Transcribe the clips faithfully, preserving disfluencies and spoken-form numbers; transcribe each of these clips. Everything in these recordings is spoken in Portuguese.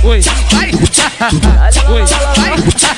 oi, vai, oi, vai,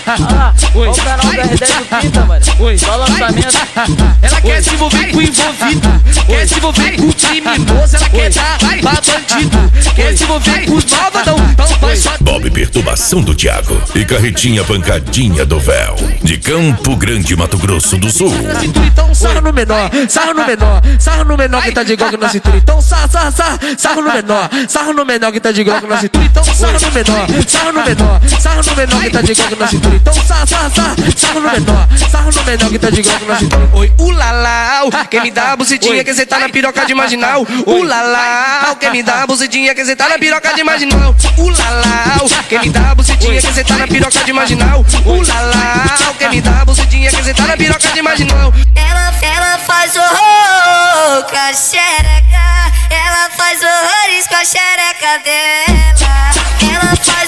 oi, o canal do R dez do Pinta, mano. Oi, só lançamento. Ela quer se envolver com envolvido, quer se envolver com criminoso, ela quer dar pra bandido, quer se envolver com os malvadão, então faz só. Bob Perturbação do Thiago e Carretinha Pancadinha do Véu, de Campo Grande, Mato Grosso do Sul. Na cintura, então sarra no menor, sarra no menor, sarra no menor que tá de glock na cintura, então sarra, sarra, sarra, sarra no menor, sarra no menor que tá de glock na cintura, então sarra no menor, sarra no menor, sarra no menor que tá de glock na cintura, então sarra, sarra, sarra, sarra no menor, sarra no menor que tá de glock na cintura. Oi, ulalau, quem me dá a bucetinha que cê tá na piroca de marginal. Ulalau, quem me dá a bucetinha que cê tá na piroca de marginal. Ulalau, quem me dá a bucetinha que cê tá na piroca de marginal. Ulalau, quem me dá a bucetinha que cê tá na piroca de marginal. Ela, ela faz horror com a xereca, ela faz horrores com a xereca dela. Ela faz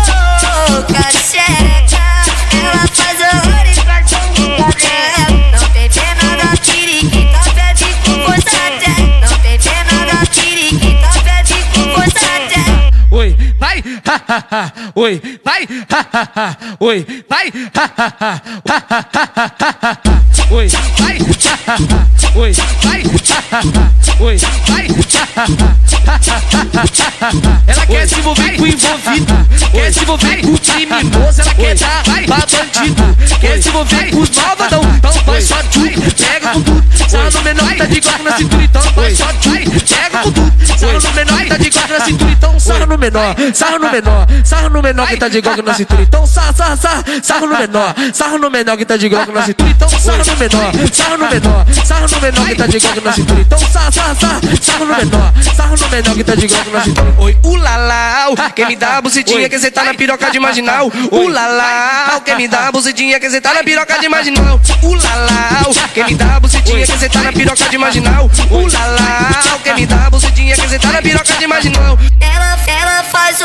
horror com a xereca, ela faz horrores com a xereca dela. Não tem pena da periquita, pede com força até. Não tem pena da periquita, pede com força até. Oi, vai, ha, ha, ha, oi, vai, ha, ha, ha, oi, vai, ha, ha, ha, ha, ha, ha, ha, ha. Oi, vai, ha, ha, ha, oi, vai, ha, ha, ha, oi, vai, ha, ha, ha, ha, ha, ha. Ela quer se envolver com envolvido, quer se envolver com criminoso, ela quer dar pra bandido, quer se envolver com os malvadão, então faz só tchu, pega com tudo, sarra no menor tá de glock na cintura, então faz só tchu, pega com tudo, sarra no menor tá de glock na cintura, então sarra no menor, sarra no menor, sarra no menor que tá de glock na cintura, então sarra, sarra, sarra, sarra no menor, sarra no menor que tá de glock na cintura, então sarra no menor, sarra no menor, sarra no menor que tá de glock na cintura, então sarra, sarra, sarra, sarra no menor, sarra no menor que tá de glock na cintura. Oi, ulalau, quem me dá a bucetinha que cê tá na piroca de marginal. Ulalau, quem me dá a bucetinha que cê tá na piroca de marginal. Ulalau, quem me dá a bucetinha que cê tá na piroca de marginal. Ulalau, quem me dá a bucetinha que cê tá na piroca de marginal. Ela, ela faz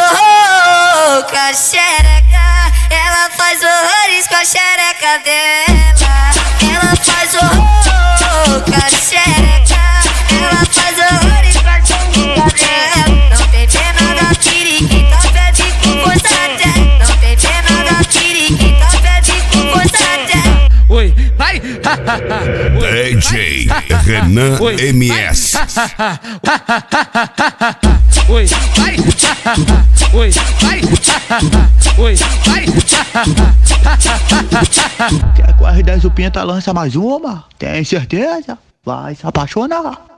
horror com a xereca, ela faz horrores com a xereca dela. Ela faz horror com a xereca, ela faz horrores com a xereca dela. Não tem pena da periquita, pede com força até. Não tem pena da periquita, pede com força até. Oi, vai, ha, ha, ha, D J Renan M S. Oi, vai, ha, ha, ha, oi, vai, ha, ha, ha, oi, vai, ha, ha, ha. Quer que o R dez do Pinta lança mais uma? Tem certeza? Vai se apaixonar.